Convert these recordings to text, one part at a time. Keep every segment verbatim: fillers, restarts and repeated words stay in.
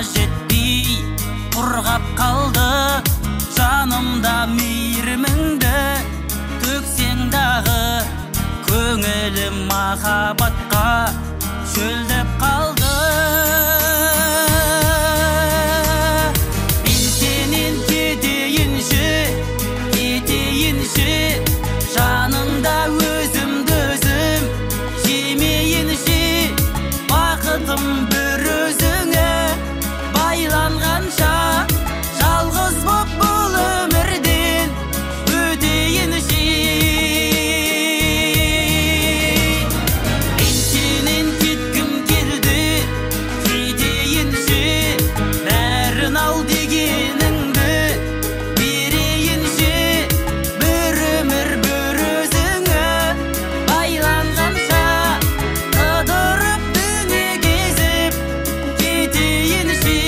жетпей құрғап қалды. Жанымда мейіріміңді төксең дағы, көңілім махаббатқа шөлдеп қалды. Мен сенен кетейінші, кетейінші, жаныңда өзімді өзім жемейінші. Бақытым бір өзіңе байланғанша, жалғыз боп бұл өмірден өтейінші. Мен сенен кеткім келді, кетейінші, бәрін ал дегеніңді берейінші. Бір өмір бір өзіңе байланғанша, қыдырып дүние кезіп кетейінші.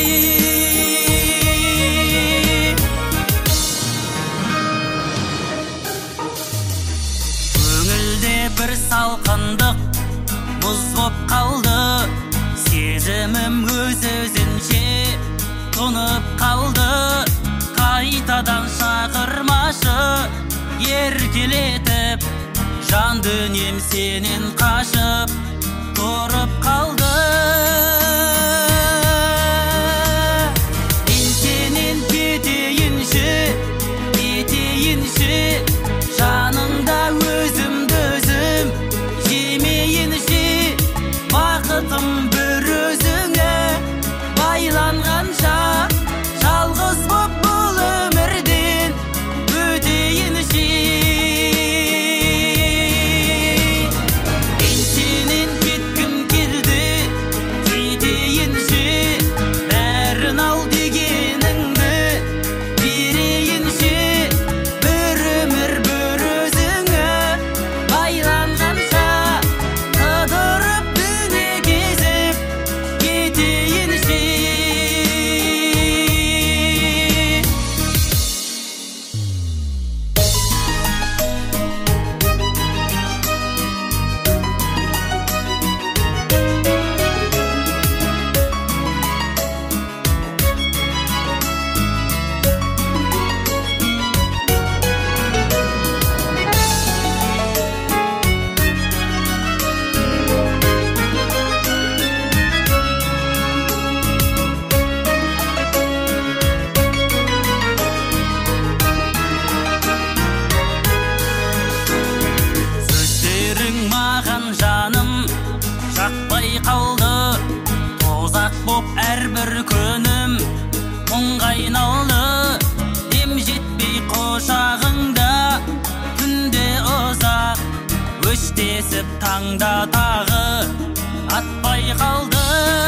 Көңілде бір салқындық мұз боп қалды, сезімім өз-өзінше тұнып қалды. Қайтадан шақырмашы еркелетіп, жан дүнием сенен қашып тұрып қалды. Мен сенен кетейінші, кетейінші, жаныңда өзімді өзім жемейінші. Бақытым бір өзіңе байланғанша, жалғыз боп бұл өмірден өтейінші. Мен сенен кеткім келді, кетейінші, бәрін ал дегеніңді берейінші. Бір өмір бір өзіңе байланғанша, қыдырып дүние кезіп кетейінші. Сөздерің маған жаным жақпай қалды, тозақ боп әрбір күнім мұңға айналды. Дем жетпей құшағыңда түнде ұзақ өштесіп, таңда тағы атпай қалды.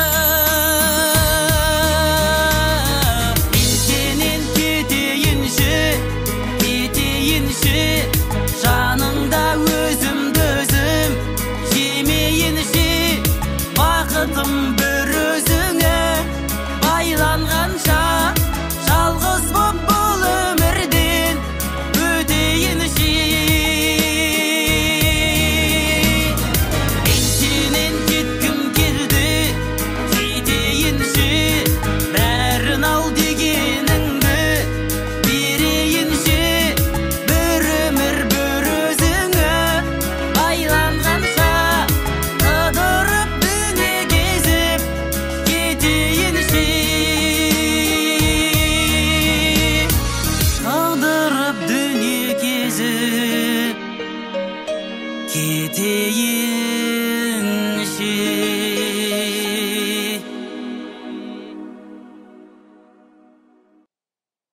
Мен сенен кетейінші, кетейінші, жаныңда өзімді өзім жемейінші. Бақытым бір өзіңе байланғанша, жалғыз боп бұл өмірден өтейінші. Мен сенен кеткім келді, кетейінші, бәрін ал дегеніңді берейінші. Бір өмір бір өзіңе байланғанша, қыдырып дүние кезіп кетейінші. Қыдырып дүние кезіп кетейінші.